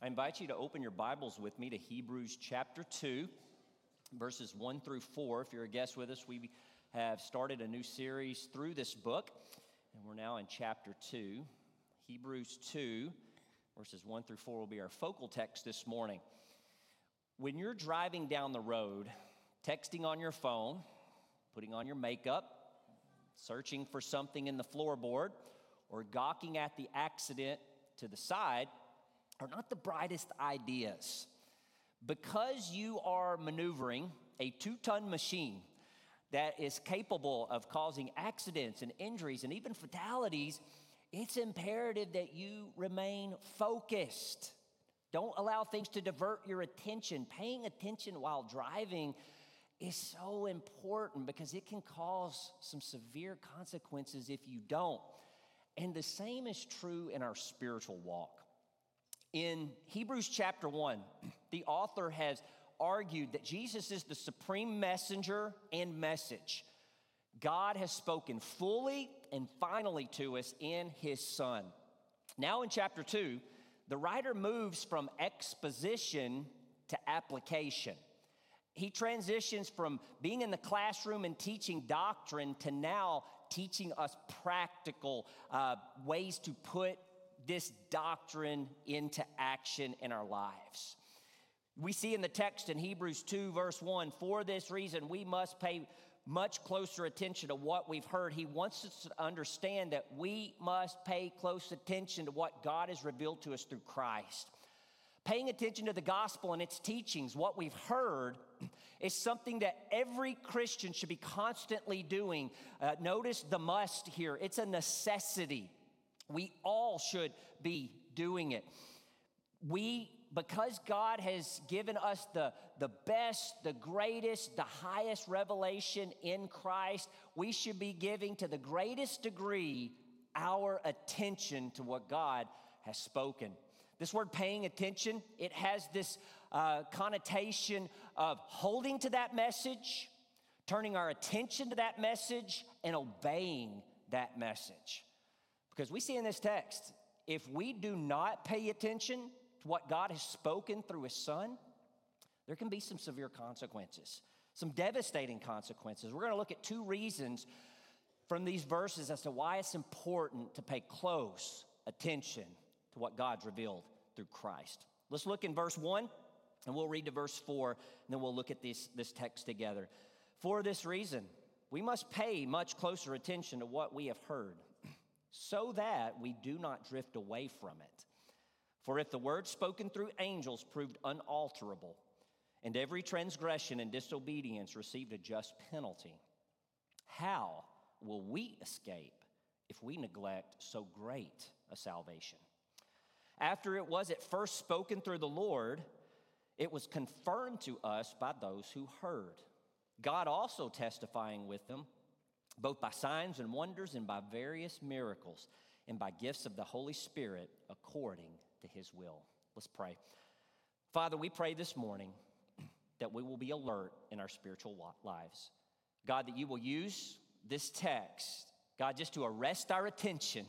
I invite you to open your Bibles with me to Hebrews chapter 2, verses 1 through 4. If you're a guest with us, we have started a new series through this book, and we're now in chapter 2. Hebrews 2, verses 1 through 4 will be our focal text this morning. When you're driving down the road, texting on your phone, putting on your makeup, searching for something in the floorboard, or gawking at the accident to the side, are not the brightest ideas. Because you are maneuvering a 2-ton machine that is capable of causing accidents and injuries and even fatalities, it's imperative that you remain focused. Don't allow things to divert your attention. Paying attention while driving is so important because it can cause some severe consequences if you don't. And the same is true in our spiritual walk. In Hebrews chapter 1, the author has argued that Jesus is the supreme messenger and message. God has spoken fully and finally to us in his Son. Now in chapter 2, the writer moves from exposition to application. He transitions from being in the classroom and teaching doctrine to now teaching us practical ways to put this doctrine into action in our lives. We see in the text in Hebrews 2 verse 1, for this reason we must pay much closer attention to what we've heard. He wants us to understand that we must pay close attention to what God has revealed to us through Christ. Paying attention to the gospel and its teachings, what we've heard, is something that every Christian should be constantly doing. Notice the must here. It's a necessity. We all should be doing it. Because God has given us the best, the greatest, the highest revelation in Christ, we should be giving to the greatest degree our attention to what God has spoken. This word paying attention, it has this connotation of holding to that message, turning our attention to that message, and obeying that message. Because we see in this text, if we do not pay attention to what God has spoken through his Son, there can be some severe consequences, some devastating consequences. We're going to look at 2 reasons from these verses as to why it's important to pay close attention to what God's revealed through Christ. Let's look in verse 1, and we'll read to verse 4, and then we'll look at this text together. For this reason, we must pay much closer attention to what we have heard, so that we do not drift away from it. For if the word spoken through angels proved unalterable, and every transgression and disobedience received a just penalty, how will we escape if we neglect so great a salvation? After it was at first spoken through the Lord, it was confirmed to us by those who heard. God also testifying with them, both by signs and wonders and by various miracles and by gifts of the Holy Spirit according to his will. Let's pray. Father, we pray this morning that we will be alert in our spiritual lives. God, that you will use this text, God, just to arrest our attention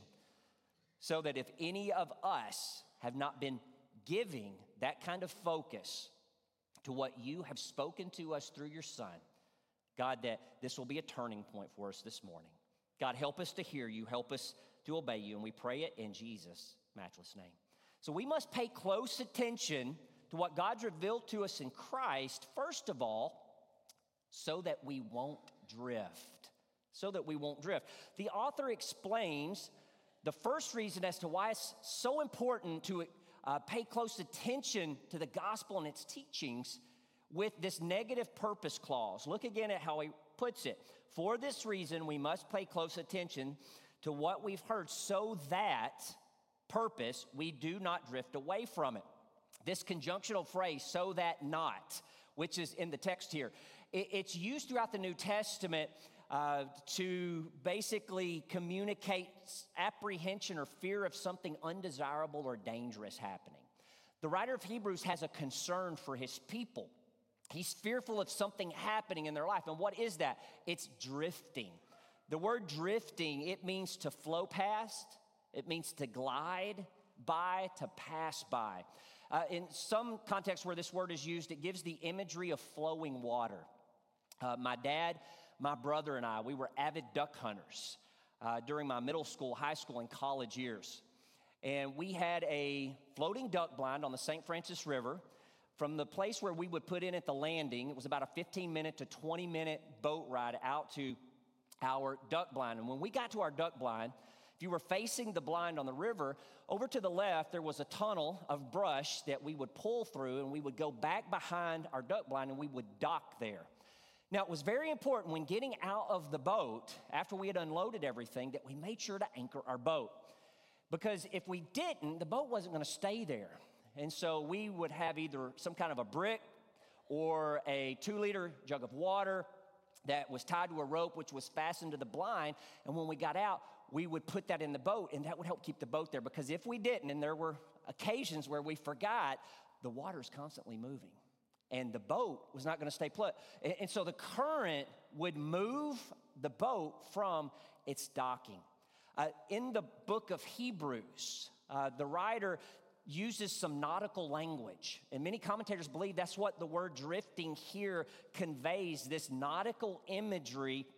so that if any of us have not been giving that kind of focus to what you have spoken to us through your Son, God, that this will be a turning point for us this morning. God, help us to hear you, help us to obey you, and we pray it in Jesus' matchless name. So we must pay close attention to what God's revealed to us in Christ, first of all, so that we won't drift. So that we won't drift. The author explains the first reason as to why it's so important to pay close attention to the gospel and its teachings with this negative purpose clause. Look again at how he puts it. For this reason, we must pay close attention to what we've heard so that purpose, we do not drift away from it. This conjunctional phrase, so that not, which is in the text here, it's used throughout the New Testament to basically communicate apprehension or fear of something undesirable or dangerous happening. The writer of Hebrews has a concern for his people. He's fearful of something happening in their life. And what is that? It's drifting. The word drifting, it means to flow past. It means to glide by, to pass by. In some contexts where this word is used, it gives the imagery of flowing water. My dad, my brother, and I, we were avid duck hunters during my middle school, high school, and college years. And we had a floating duck blind on the St. Francis River. From the place where we would put in at the landing, it was about a 15-minute to 20-minute boat ride out to our duck blind. And when we got to our duck blind, if you were facing the blind on the river, over to the left, there was a tunnel of brush that we would pull through, and we would go back behind our duck blind, and we would dock there. Now, it was very important when getting out of the boat, after we had unloaded everything, that we made sure to anchor our boat. Because if we didn't, the boat wasn't going to stay there. And so we would have either some kind of a brick or a 2-liter jug of water that was tied to a rope, which was fastened to the blind. And when we got out, we would put that in the boat, and that would help keep the boat there. Because if we didn't, and there were occasions where we forgot, the water's constantly moving, and the boat was not going to stay put. And so the current would move the boat from its docking. In the book of Hebrews, the writer uses some nautical language. And many commentators believe that's what the word drifting here conveys, this nautical imagery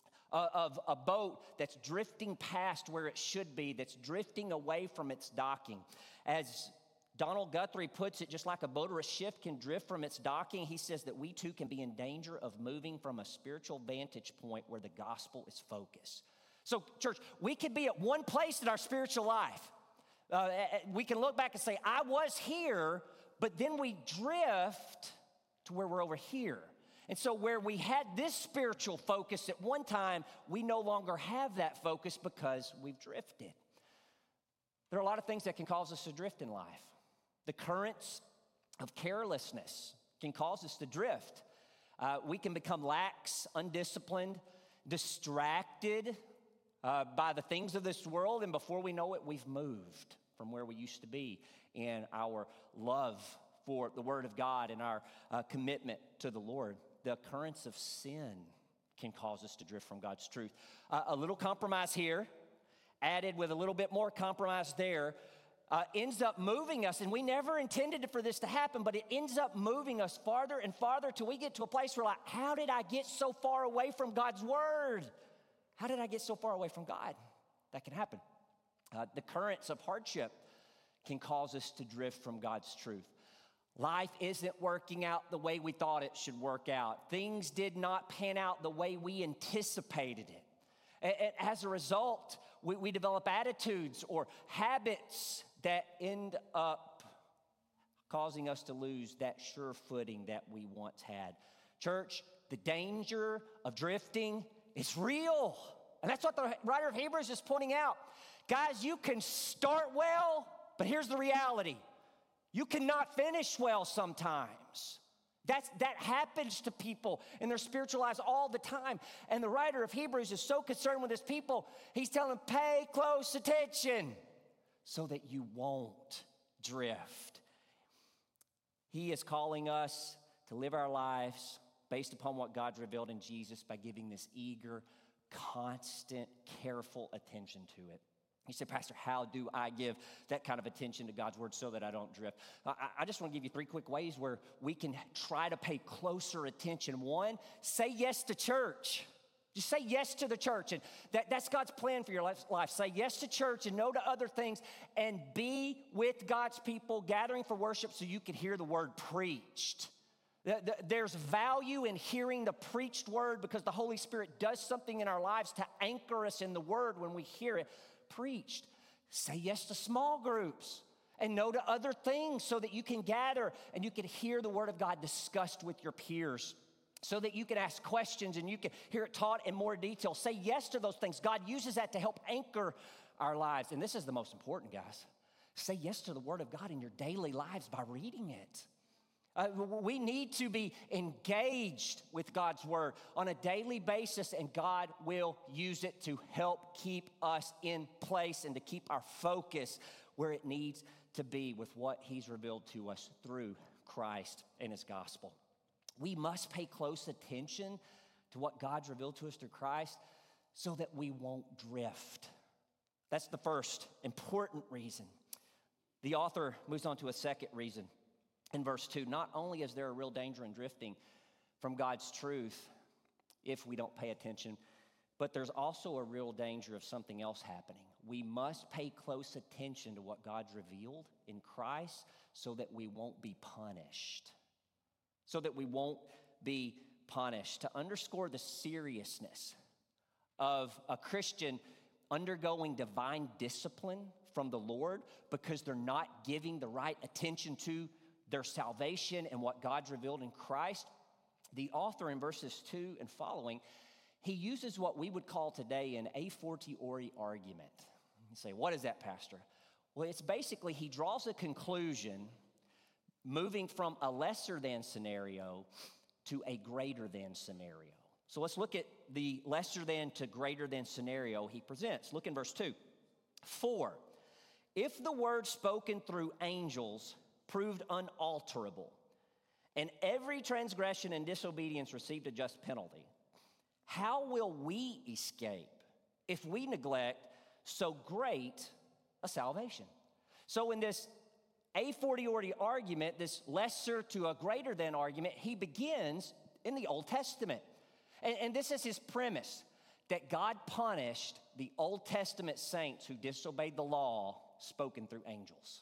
of a boat that's drifting past where it should be, that's drifting away from its docking. As Donald Guthrie puts it, just like a boat or a ship can drift from its docking, he says that we too can be in danger of moving from a spiritual vantage point where the gospel is focused. So, church, we could be at one place in our spiritual life. We can look back and say, I was here, but then we drift to where we're over here. And so where we had this spiritual focus at one time, we no longer have that focus because we've drifted. There are a lot of things that can cause us to drift in life. The currents of carelessness can cause us to drift. We can become lax, undisciplined, distracted by the things of this world, and before we know it, we've moved from where we used to be in our love for the Word of God and our commitment to the Lord. The currents of sin can cause us to drift from God's truth. A little compromise here, added with a little bit more compromise there, ends up moving us, and we never intended for this to happen, but it ends up moving us farther and farther till we get to a place where, like, how did I get so far away from God's Word? How did I get so far away from God? That can happen. The currents of hardship can cause us to drift from God's truth. Life isn't working out the way we thought it should work out. Things did not pan out the way we anticipated it. And as a result, we develop attitudes or habits that end up causing us to lose that sure footing that we once had. Church, the danger of drifting is real. And that's what the writer of Hebrews is pointing out. Guys, you can start well, but here's the reality. You cannot finish well sometimes. That happens to people in their spiritual lives all the time. And the writer of Hebrews is so concerned with his people, he's telling them, pay close attention so that you won't drift. He is calling us to live our lives based upon what God's revealed in Jesus by giving this eager, constant, careful attention to it. You say, Pastor, how do I give that kind of attention to God's Word so that I don't drift? I just want to give you 3 quick ways where we can try to pay closer attention. 1, say yes to church. Just say yes to the church. And that's God's plan for your life. Say yes to church and no to other things. And be with God's people gathering for worship so you can hear the Word preached. There's value in hearing the preached Word because the Holy Spirit does something in our lives to anchor us in the Word when we hear it preached. Say yes to small groups and no to other things so that you can gather and you can hear the Word of God discussed with your peers, so that you can ask questions and you can hear it taught in more detail. Say yes to those things. God uses that to help anchor our lives. And this is the most important, guys. Say yes to the Word of God in your daily lives by reading it. We need to be engaged with God's Word on a daily basis, and God will use it to help keep us in place and to keep our focus where it needs to be with what He's revealed to us through Christ and His gospel. We must pay close attention to what God's revealed to us through Christ so that we won't drift. That's the first important reason. The author moves on to a second reason in verse 2. Not only is there a real danger in drifting from God's truth if we don't pay attention, but there's also a real danger of something else happening. We must pay close attention to what God's revealed in Christ so that we won't be punished. So that we won't be punished. To underscore the seriousness of a Christian undergoing divine discipline from the Lord because they're not giving the right attention to their salvation and what God's revealed in Christ, the author in verses 2 and following, he uses what we would call today an a fortiori argument. You say, what is that, Pastor? Well, it's basically he draws a conclusion moving from a lesser than scenario to a greater than scenario. So let's look at the lesser than to greater than scenario he presents. Look in verse 2. For if the word spoken through angels proved unalterable, and every transgression and disobedience received a just penalty, how will we escape if we neglect so great a salvation? So in this a fortiori argument, this lesser to a greater than argument, he begins in the Old Testament. And this is his premise, that God punished the Old Testament saints who disobeyed the law spoken through angels.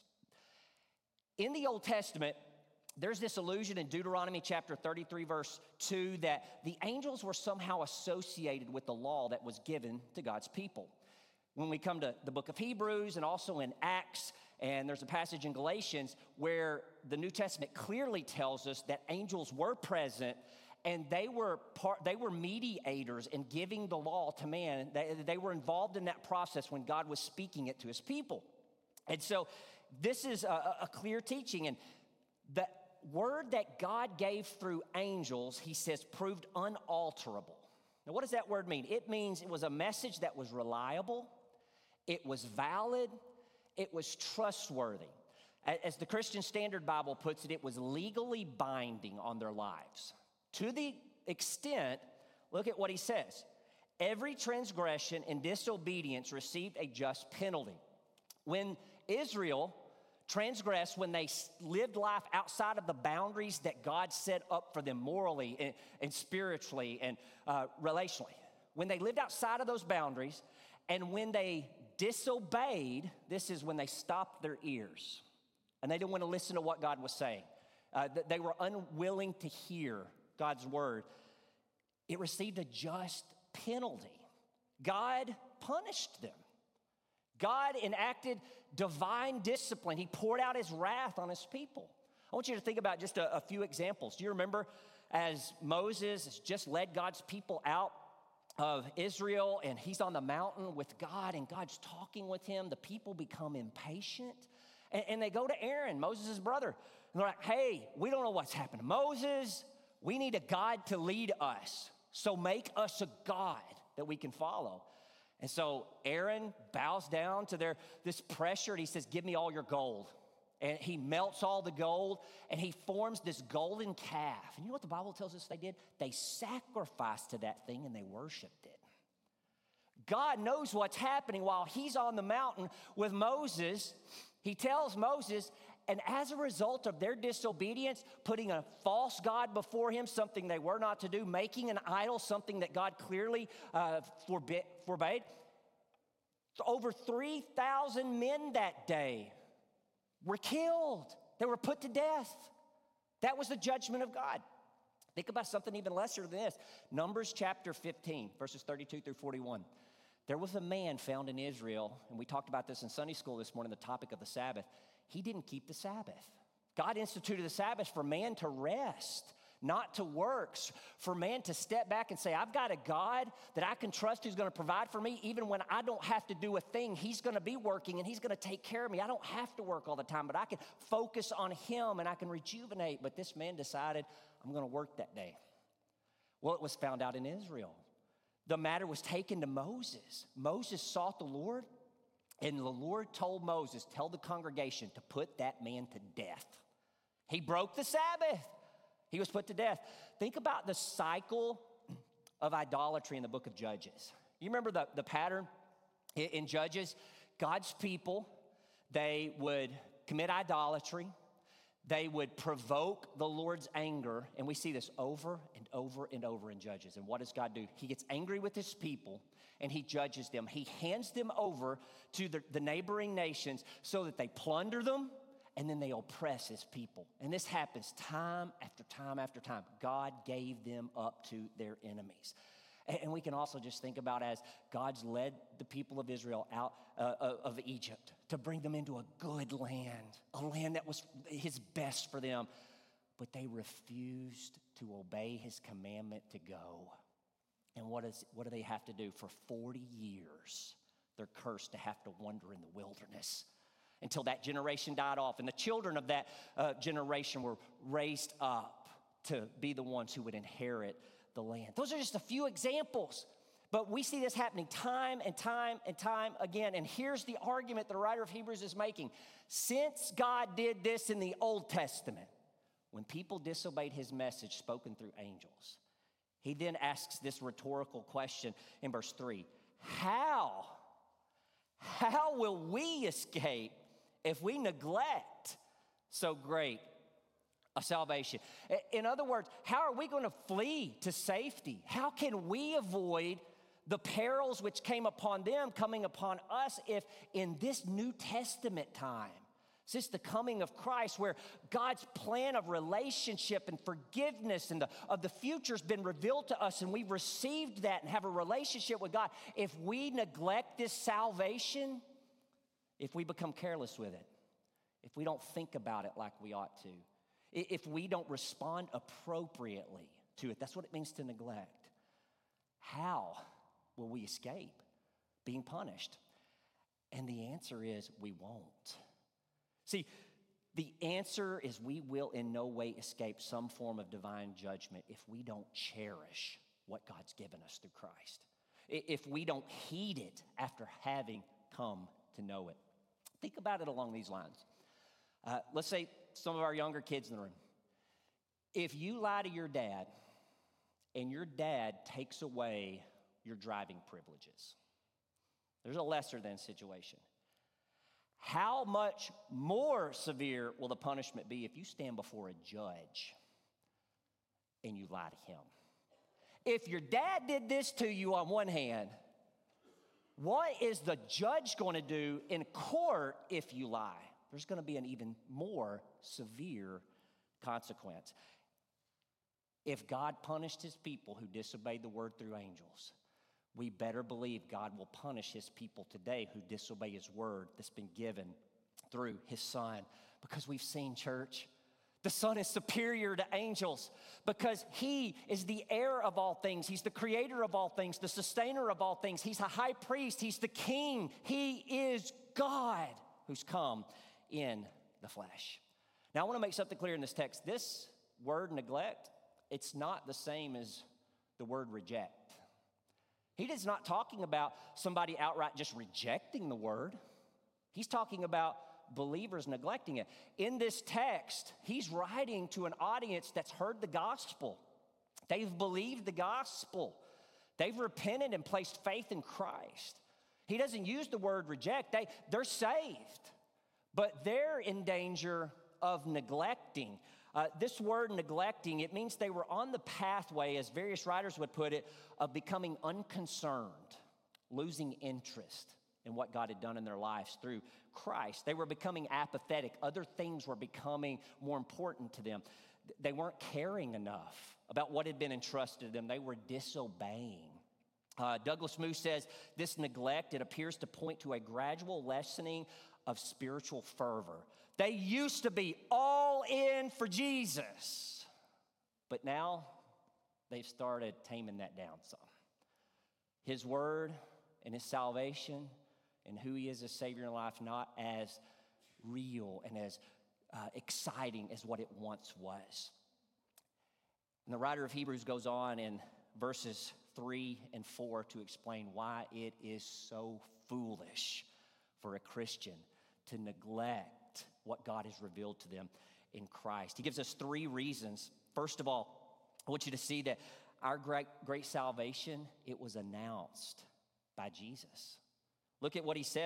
In the Old Testament, there's this allusion in Deuteronomy chapter 33, verse 2, that the angels were somehow associated with the law that was given to God's people. When we come to the book of Hebrews and also in Acts, and there's a passage in Galatians where the New Testament clearly tells us that angels were present and they were mediators in giving the law to man. They were involved in that process when God was speaking it to his people. And so this is a clear teaching. And the word that God gave through angels, he says, proved unalterable. Now, what does that word mean? It means it was a message that was reliable, it was valid, it was trustworthy. As the Christian Standard Bible puts it, it was legally binding on their lives. To the extent, look at what he says, every transgression and disobedience received a just penalty. When Israel transgressed, when they lived life outside of the boundaries that God set up for them morally and spiritually and relationally, when they lived outside of those boundaries and when they disobeyed, this is when they stopped their ears and they didn't want to listen to what God was saying. They were unwilling to hear God's word. It received a just penalty. God punished them. God enacted divine discipline. He poured out his wrath on his people. I want you to think about just a few examples. Do you remember as Moses has just led God's people out of Israel and he's on the mountain with God and God's talking with him? The people become impatient and they go to Aaron, Moses' brother. And they're like, hey, we don't know what's happened. Moses, we need a God to lead us. So make us a God that we can follow. And so Aaron bows down to this pressure and he says, give me all your gold. And he melts all the gold and he forms this golden calf. And you know what the Bible tells us they did? They sacrificed to that thing and they worshiped it. God knows what's happening while he's on the mountain with Moses. He tells Moses, and as a result of their disobedience, putting a false god before him, something they were not to do, making an idol, something that God clearly forbade, over 3,000 men that day were killed. They were put to death. That was the judgment of God. Think about something even lesser than this. Numbers chapter 15, verses 32 through 41. There was a man found in Israel, and we talked about this in Sunday school this morning, the topic of the Sabbath. He didn't keep the Sabbath. God instituted the Sabbath for man to rest, not to work, for man to step back and say, I've got a God that I can trust who's going to provide for me even when I don't have to do a thing. He's going to be working and he's going to take care of me. I don't have to work all the time, but I can focus on him and I can rejuvenate. But this man decided, I'm going to work that day. Well, it was found out in Israel. The matter was taken to Moses. Moses sought the Lord, and the Lord told Moses, tell the congregation to put that man to death. He broke the Sabbath. He was put to death. Think about the cycle of idolatry in the book of Judges. You remember the pattern in Judges? God's people, they would commit idolatry. They would provoke the Lord's anger, and we see this over and over and over in Judges. And what does God do? He gets angry with his people, and he judges them. He hands them over to the neighboring nations so that they plunder them, and then they oppress his people. And this happens time after time after time. God gave them up to their enemies. And we can also just think about as God's led the people of Israel out of Egypt to bring them into a good land, a land that was his best for them. But they refused to obey his commandment to go. And what do they have to do? For 40 years, they're cursed to have to wander in the wilderness until that generation died off. And the children of that generation were raised up to be the ones who would inherit the land. Those are just a few examples, but we see this happening time and time and time again. And here's the argument the writer of Hebrews is making. Since God did this in the Old Testament, when people disobeyed his message spoken through angels, he then asks this rhetorical question in verse 3. How will we escape if we neglect so great a salvation? In other words, how are we going to flee to safety? How can we avoid the perils which came upon them coming upon us if in this New Testament time, since the coming of Christ, where God's plan of relationship and forgiveness and of the future has been revealed to us, and we've received that and have a relationship with God, if we neglect this salvation, if we become careless with it, if we don't think about it like we ought to, if we don't respond appropriately to it, that's what it means to neglect. How will we escape being punished? And the answer is we won't. See, the answer is we will in no way escape some form of divine judgment if we don't cherish what God's given us through Christ, if we don't heed it after having come to know it. Think about it along these lines. Let's say some of our younger kids in the room. If you lie to your dad and your dad takes away your driving privileges, there's a lesser than situation. How much more severe will the punishment be if you stand before a judge and you lie to him? If your dad did this to you on one hand, what is the judge going to do in court if you lie? There's going to be an even more severe consequence. If God punished his people who disobeyed the word through angels, we better believe God will punish his people today who disobey his word that's been given through his Son. Because we've seen, church, the Son is superior to angels because he is the heir of all things. He's the creator of all things, the sustainer of all things. He's a high priest. He's the king. He is God who's come in the flesh. Now, I want to make something clear in this text. This word neglect, it's not the same as the word reject. He is not talking about somebody outright just rejecting the word. He's talking about believers neglecting it. In this text, he's writing to an audience that's heard the gospel. They've believed the gospel. They've repented and placed faith in Christ. He doesn't use the word reject. They're saved, but they're in danger of neglecting. This word neglecting, it means they were on the pathway, as various writers would put it, of becoming unconcerned, losing interest in what God had done in their lives through Christ. They were becoming apathetic. Other things were becoming more important to them. They weren't caring enough about what had been entrusted to them. They were disobeying. Douglas Moo says, this neglect, it appears to point to a gradual lessening of spiritual fervor. They used to be all in for Jesus, but now they've started taming that down some. His word and his salvation and who he is as Savior in life, not as real and as exciting as what it once was. And the writer of Hebrews goes on in verses 3 and 4 to explain why it is so foolish for a Christian to neglect what God has revealed to them in Christ. He gives us 3 reasons. First of all, I want you to see that our great salvation, it was announced by Jesus. Look at what he says.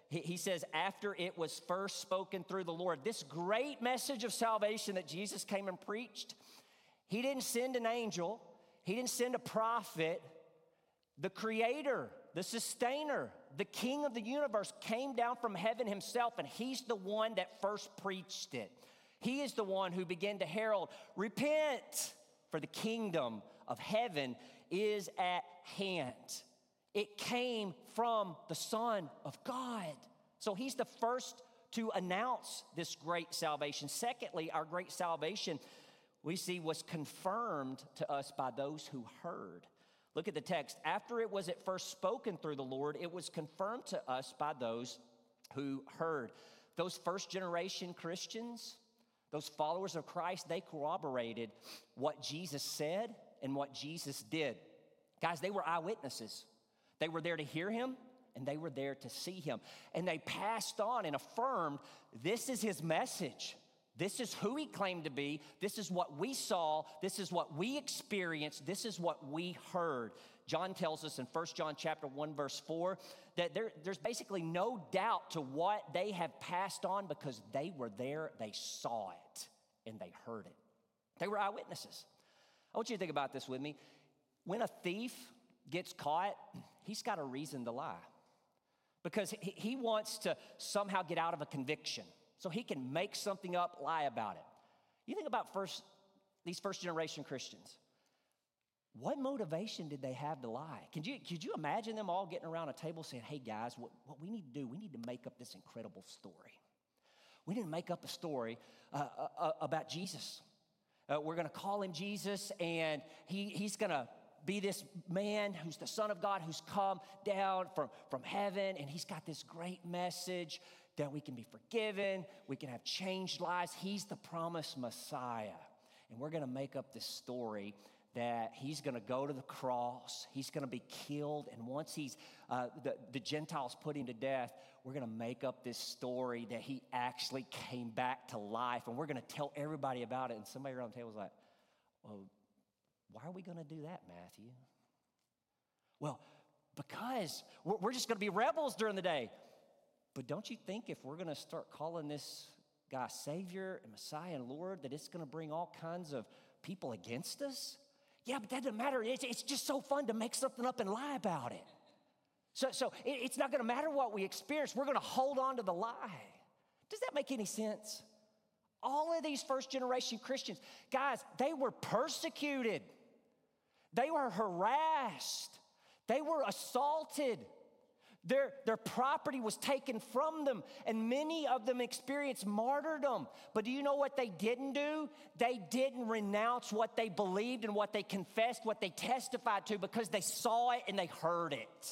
he says, after it was first spoken through the Lord, this great message of salvation that Jesus came and preached, he didn't send an angel, he didn't send a prophet. The creator, the sustainer, the king of the universe came down from heaven himself, and he's the one that first preached it. He is the one who began to herald, repent, for the kingdom of heaven is at hand. It came from the Son of God. So he's the first to announce this great salvation. Secondly, our great salvation, we see, was confirmed to us by those who heard. Look at the text. After it was at first spoken through the Lord, it was confirmed to us by those who heard. Those first generation Christians, those followers of Christ, they corroborated what Jesus said and what Jesus did. Guys, they were eyewitnesses. They were there to hear him, and they were there to see him. And they passed on and affirmed, this is his message. This is who he claimed to be. This is what we saw. This is what we experienced. This is what we heard. John tells us in 1 John chapter 1, verse 4, that there's basically no doubt to what they have passed on because they were there, they saw it, and they heard it. They were eyewitnesses. I want you to think about this with me. When a thief gets caught, he's got a reason to lie because he wants to somehow get out of a conviction. So he can make something up, lie about it. You think about these first generation Christians. What motivation did they have to lie? Could you imagine them all getting around a table saying, hey guys, what we need to do, we need to make up this incredible story. We need to make up a story about Jesus. We're going to call him Jesus, and he's going to be this man who's the Son of God who's come down from heaven, and he's got this great message that we can be forgiven, we can have changed lives. He's the promised Messiah. And we're going to make up this story that he's going to go to the cross, he's going to be killed, and once the Gentiles put him to death, we're going to make up this story that he actually came back to life, and we're going to tell everybody about it. And somebody around the table was like, well, why are we going to do that, Matthew? Well, because we're just going to be rebels during the day. But don't you think if we're going to start calling this guy Savior and Messiah and Lord, that it's going to bring all kinds of people against us? Yeah, but that doesn't matter. It's just so fun to make something up and lie about it. So it's not going to matter what we experience. We're going to hold on to the lie. Does that make any sense? All of these first generation Christians, guys, they were persecuted. They were harassed. They were assaulted. Their property was taken from them, and many of them experienced martyrdom. But do you know what they didn't do? They didn't renounce what they believed and what they confessed, what they testified to, because they saw it and they heard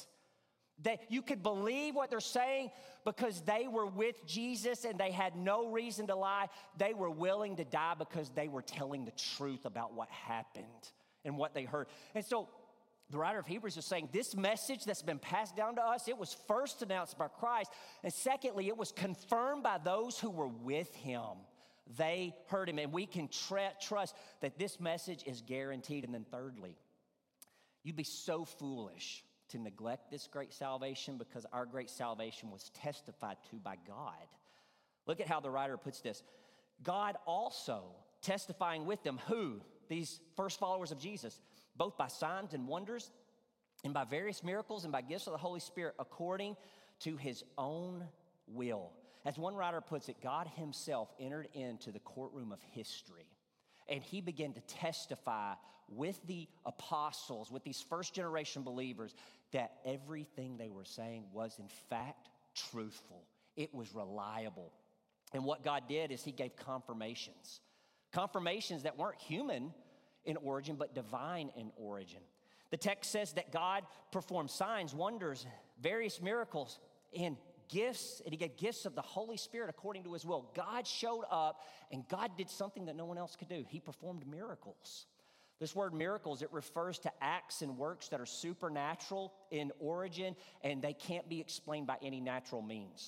it. You could believe what they're saying because they were with Jesus and they had no reason to lie. They were willing to die because they were telling the truth about what happened and what they heard. And so the writer of Hebrews is saying this message that's been passed down to us, it was first announced by Christ. And secondly, it was confirmed by those who were with him. They heard him, and we can trust that this message is guaranteed. And then thirdly, you'd be so foolish to neglect this great salvation because our great salvation was testified to by God. Look at how the writer puts this. God also testifying with them, who? These first followers of Jesus, both by signs and wonders and by various miracles and by gifts of the Holy Spirit according to his own will. As one writer puts it, God himself entered into the courtroom of history, and he began to testify with the apostles, with these first generation believers, that everything they were saying was in fact truthful. It was reliable. And what God did is he gave confirmations that weren't human in origin, but divine in origin. The text says that God performed signs, wonders, various miracles, and gifts, and he gave gifts of the Holy Spirit according to his will. God showed up, and God did something that no one else could do. He performed miracles. This word miracles, it refers to acts and works that are supernatural in origin, and they can't be explained by any natural means.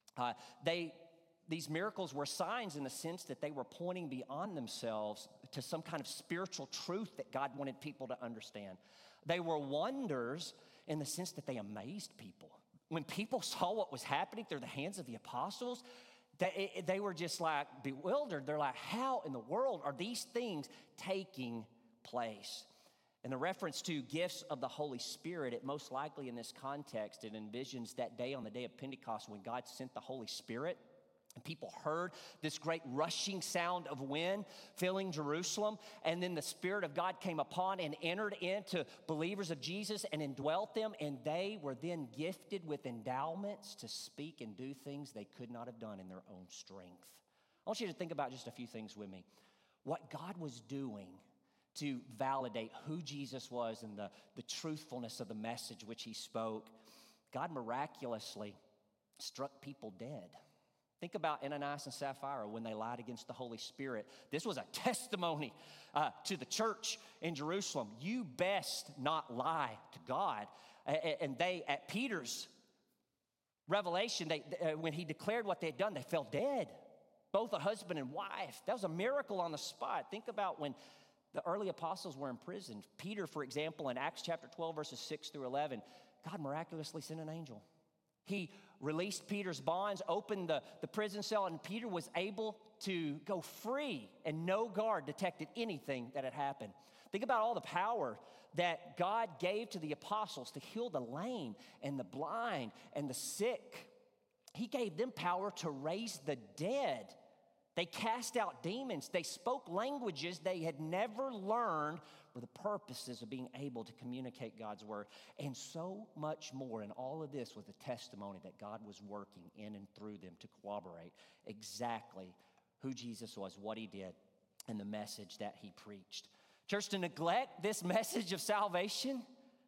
These miracles were signs in the sense that they were pointing beyond themselves to some kind of spiritual truth that God wanted people to understand. They were wonders in the sense that they amazed people. when people saw what was happening through the hands of the apostles, they were just like bewildered. They're like, how in the world are these things taking place? And the reference to gifts of the Holy Spirit, it most likely in this context, it envisions that day on the day of Pentecost when God sent the Holy Spirit. And people heard this great rushing sound of wind filling Jerusalem. And then the Spirit of God came upon and entered into believers of Jesus and indwelt them. And they were then gifted with endowments to speak and do things they could not have done in their own strength. I want you to think about just a few things with me. What God was doing to validate who Jesus was and the truthfulness of the message which he spoke, God miraculously struck people dead. Think about Ananias and Sapphira when they lied against the Holy Spirit. This was a testimony to the church in Jerusalem. You best not lie to God. And they, at Peter's revelation, when he declared what they had done, they fell dead. Both a husband and wife. That was a miracle on the spot. Think about when the early apostles were imprisoned. Peter, for example, in Acts chapter 12, verses 6 through 11, God miraculously sent an angel. He released Peter's bonds, opened the prison cell, and Peter was able to go free, and no guard detected anything that had happened. Think about all the power that God gave to the apostles to heal the lame and the blind and the sick. He gave them power to raise the dead. They cast out demons. They spoke languages they had never learned for the purposes of being able to communicate God's word. And so much more. And all of this was a testimony that God was working in and through them to corroborate exactly who Jesus was, what he did, and the message that he preached. Church, to neglect this message of salvation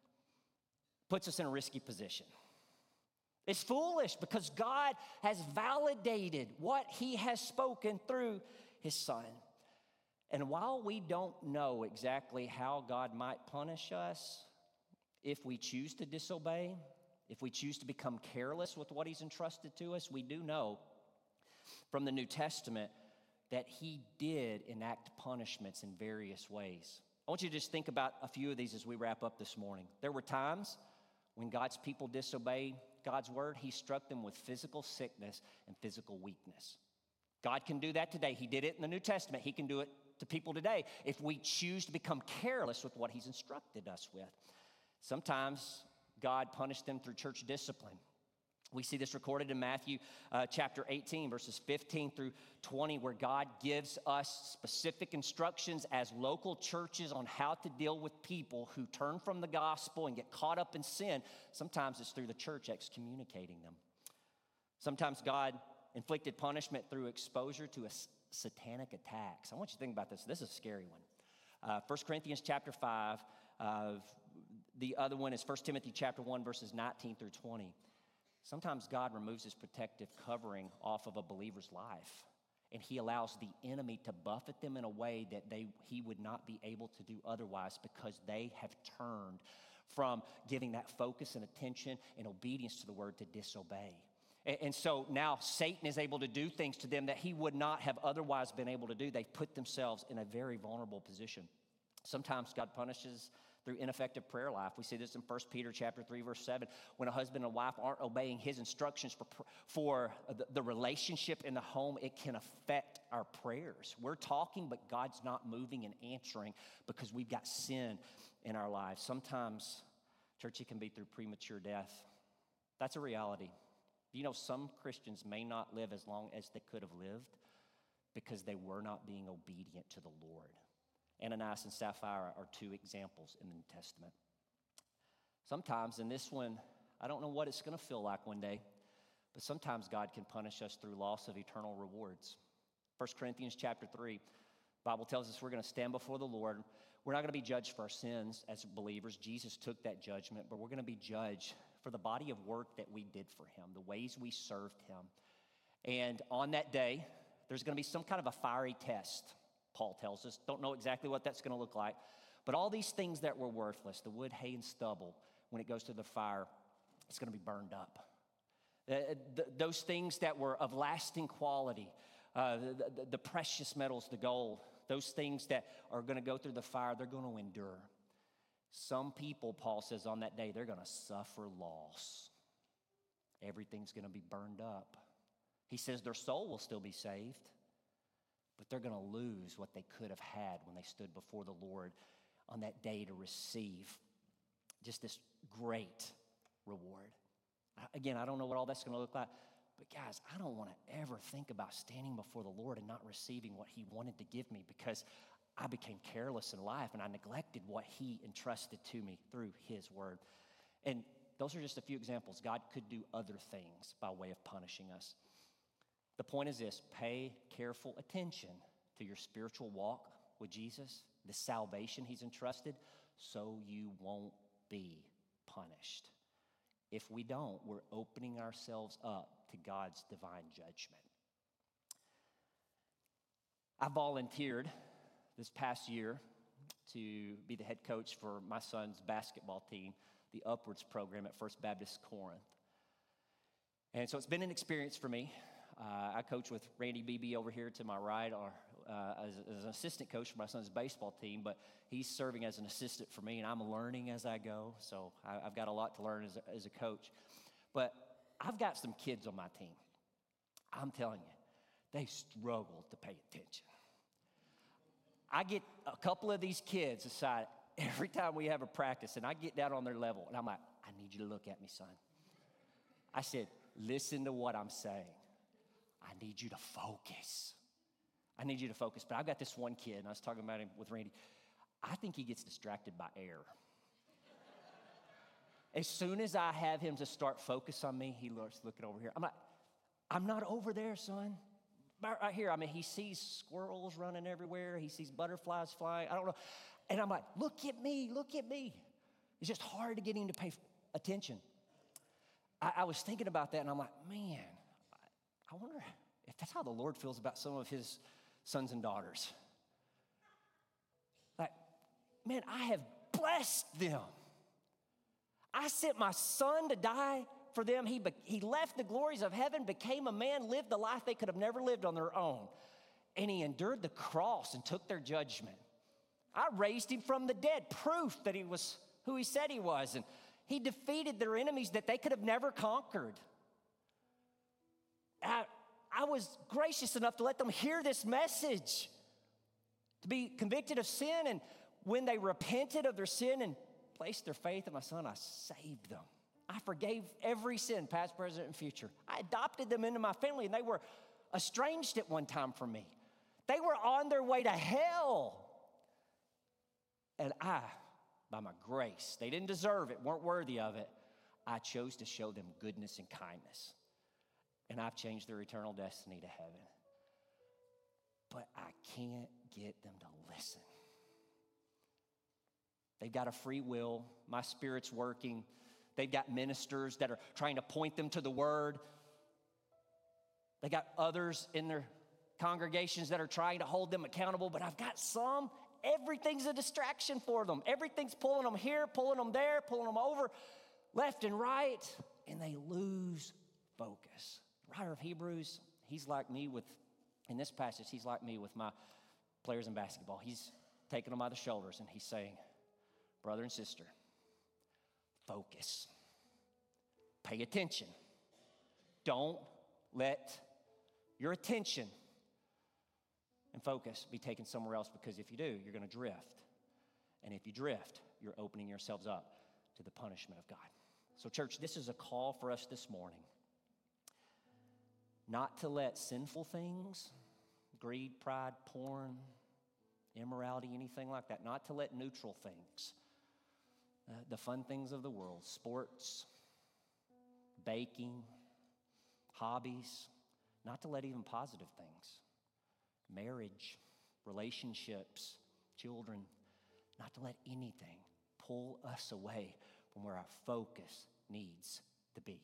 puts us in a risky position. It's foolish because God has validated what he has spoken through his Son. And while we don't know exactly how God might punish us if we choose to disobey, if we choose to become careless with what he's entrusted to us, we do know from the New Testament that he did enact punishments in various ways. I want you to just think about a few of these as we wrap up this morning. There were times when God's people disobeyed God's word, he struck them with physical sickness and physical weakness. God can do that today. He did it in the New Testament. He can do it to people today if we choose to become careless with what he's instructed us with. Sometimes God punished them through church discipline. We see this recorded in Matthew chapter 18, verses 15 through 20, where God gives us specific instructions as local churches on how to deal with people who turn from the gospel and get caught up in sin. Sometimes it's through the church excommunicating them. Sometimes God inflicted punishment through exposure to a satanic attacks. I want you to think about this. This is a scary one. 1 Corinthians chapter 5. The other one is 1 Timothy chapter 1, verses 19 through 20. Sometimes God removes his protective covering off of a believer's life, and he allows the enemy to buffet them in a way that he would not be able to do otherwise because they have turned from giving that focus and attention and obedience to the word to disobey. And so now Satan is able to do things to them that he would not have otherwise been able to do. They've put themselves in a very vulnerable position. Sometimes God punishes through ineffective prayer life. We see this in 1 Peter chapter 3, verse 7. When a husband and wife aren't obeying his instructions for the relationship in the home, it can affect our prayers. We're talking, but God's not moving and answering because we've got sin in our lives. Sometimes, church, it can be through premature death. That's a reality. You know, some Christians may not live as long as they could have lived because they were not being obedient to the Lord. Ananias and Sapphira are two examples in the New Testament. Sometimes, in this one, I don't know what it's going to feel like one day, but sometimes God can punish us through loss of eternal rewards. 1 Corinthians chapter 3, the Bible tells us we're going to stand before the Lord. We're not going to be judged for our sins as believers. Jesus took that judgment, but we're going to be judged for the body of work that we did for him, the ways we served him. And on that day, there's going to be some kind of a fiery test. Paul tells us. Don't know exactly what that's going to look like. But all these things that were worthless, the wood, hay, and stubble, when it goes to the fire, it's going to be burned up. Those things that were of lasting quality, the precious metals, the gold, those things that are going to go through the fire, they're going to endure. Some people, Paul says, on that day, they're going to suffer loss. everything's going to be burned up. He says their soul will still be saved, but they're going to lose what they could have had when they stood before the Lord on that day to receive just this great reward. Again, I don't know what all that's going to look like, but guys, I don't want to ever think about standing before the Lord and not receiving what he wanted to give me because I became careless in life and I neglected what he entrusted to me through his word. And those are just a few examples. God could do other things by way of punishing us. The point is this: pay careful attention to your spiritual walk with Jesus, the salvation he's entrusted, so you won't be punished. If we don't, we're opening ourselves up to God's divine judgment. I volunteered this past year to be the head coach for my son's basketball team, the Upwards program at First Baptist Corinth. And so it's been an experience for me. I coach with Randy Beebe over here to my right, as an assistant coach for my son's baseball team, but he's serving as an assistant for me, and I'm learning as I go, so I've got a lot to learn as a coach. But I've got some kids on my team. I'm telling you, they struggle to pay attention. I get a couple of these kids aside every time we have a practice, and I get down on their level, and I'm like, I need you to look at me, son. I said, listen to what I'm saying. I need you to focus. I need you to focus. But I've got this one kid, and I was talking about him with Randy. I think he gets distracted by air. As soon as I have him to start focus on me, he looks looking over here. I'm like, I'm not over there, son. Right here. I mean, he sees squirrels running everywhere. He sees butterflies flying. I don't know. And I'm like, look at me, look at me. It's just hard to get him to pay attention. I was thinking about that, and I'm like, man, I wonder if that's how the Lord feels about some of his sons and daughters. Like, man, I have blessed them. I sent my son to die for them. He left the glories of heaven, became a man, lived the life they could have never lived on their own. And he endured the cross and took their judgment. I raised him from the dead, proof that he was who he said he was. And he defeated their enemies that they could have never conquered. I was gracious enough to let them hear this message, to be convicted of sin. And when they repented of their sin and placed their faith in my son, I saved them. I forgave every sin, past, present, and future. I adopted them into my family, and they were estranged at one time from me. They were on their way to hell. And I, by my grace, they didn't deserve it, weren't worthy of it. I chose to show them goodness and kindness. And I've changed their eternal destiny to heaven. But I can't get them to listen. They've got a free will. My Spirit's working. They've got ministers that are trying to point them to the Word. They got others in their congregations that are trying to hold them accountable. But I've got some, everything's a distraction for them. Everything's pulling them here, pulling them there, pulling them over, left and right. And they lose focus. The writer of Hebrews, he's like me in this passage, he's like me with my players in basketball. He's taking them by the shoulders and he's saying, brother and sister, focus. Pay attention. Don't let your attention and focus be taken somewhere else, because if you do, you're going to drift. And if you drift, you're opening yourselves up to the punishment of God. So church, this is a call for us this morning. Not to let sinful things, greed, pride, porn, immorality, anything like that, not to let neutral things, the fun things of the world, sports, baking, hobbies, not to let even positive things, marriage, relationships, children, not to let anything pull us away from where our focus needs to be.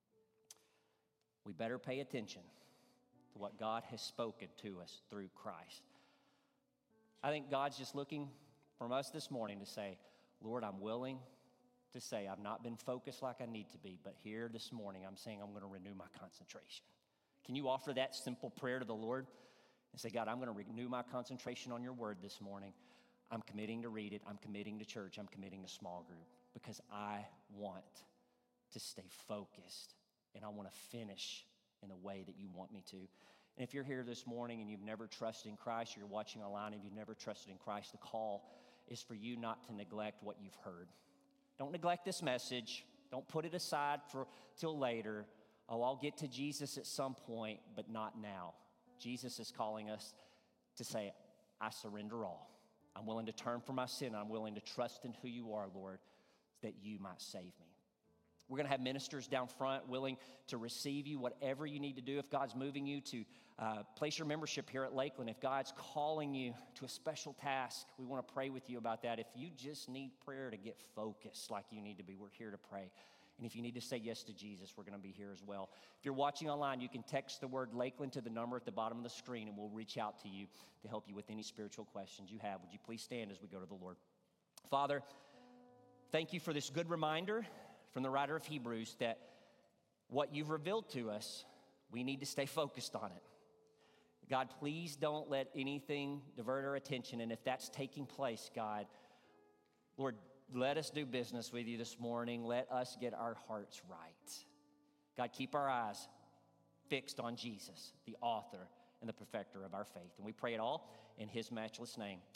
We better pay attention to what God has spoken to us through Christ. I think God's just looking from us this morning to say, Lord, I'm willing to say I've not been focused like I need to be, but here this morning I'm saying I'm going to renew my concentration. Can you offer that simple prayer to the Lord and say, God, I'm going to renew my concentration on your word this morning. I'm committing to read it. I'm committing to church. I'm committing to small group, because I want to stay focused and I want to finish in the way that you want me to. And if you're here this morning and you've never trusted in Christ, or you're watching online and you've never trusted in Christ, the call is for you not to neglect what you've heard. Don't neglect this message. Don't put it aside till later. Oh, I'll get to Jesus at some point, but not now. Jesus is calling us to say, I surrender all. I'm willing to turn from my sin. I'm willing to trust in who you are, Lord, that you might save me. We're going to have ministers down front willing to receive you, whatever you need to do. If God's moving you to place your membership here at Lakeland, if God's calling you to a special task, we want to pray with you about that. If you just need prayer to get focused like you need to be, we're here to pray. And if you need to say yes to Jesus, we're going to be here as well. If you're watching online, you can text the word Lakeland to the number at the bottom of the screen, and we'll reach out to you to help you with any spiritual questions you have. Would you please stand as we go to the Lord? Father, thank you for this good reminder from the writer of Hebrews that what you've revealed to us, we need to stay focused on it. God, please don't let anything divert our attention. And if that's taking place, God, Lord, let us do business with you this morning. Let us get our hearts right. God, keep our eyes fixed on Jesus, the author and the perfecter of our faith. And we pray it all in his matchless name.